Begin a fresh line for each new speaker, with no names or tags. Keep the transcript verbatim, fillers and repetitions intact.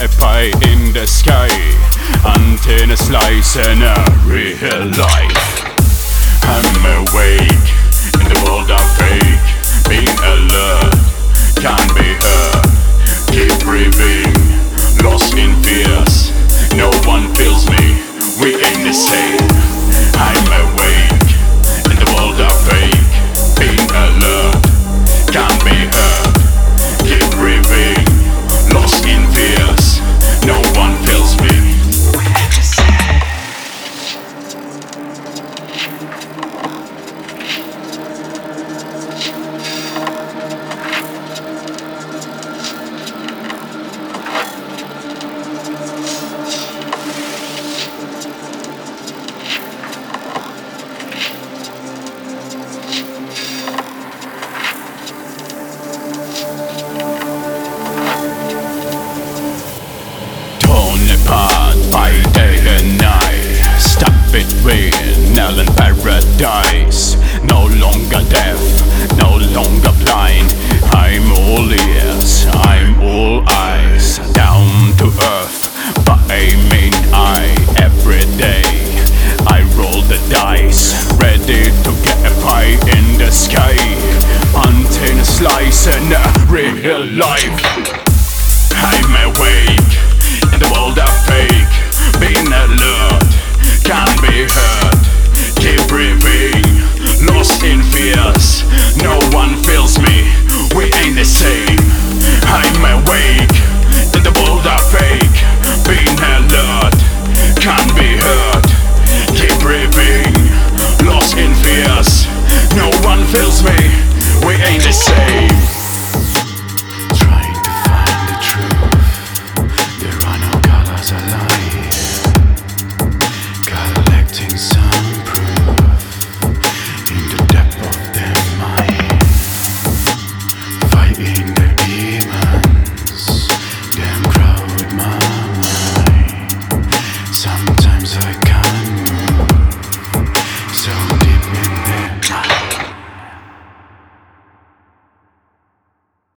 a pie in the sky. Antenna slice and a real life. I'm awake in the world of fake. Being alert, can't be hurt. Keep breathing, lost in fears. No one feels me, we ain't the same. I'm awake in the world of fake. Being alert, can't be hurt. Keep breathing, lost in fears. No one feels me. Apart by day and night, stuck between hell and paradise. No longer deaf, no longer blind. I'm all ears, I'm all eyes. Down to earth, but I mean I. Every day I roll the dice, ready to get a pie in the sky. Antenna slice and a real life. I'm awake in the world of fake. Being alert, can't be hurt. Keep breathing, lost in fears. No one feels me, we ain't the same. I'm awake in the world of fake. Being alert, can't be hurt. Keep breathing, lost in fears. No one feels me, we ain't the same.
Sometimes I can't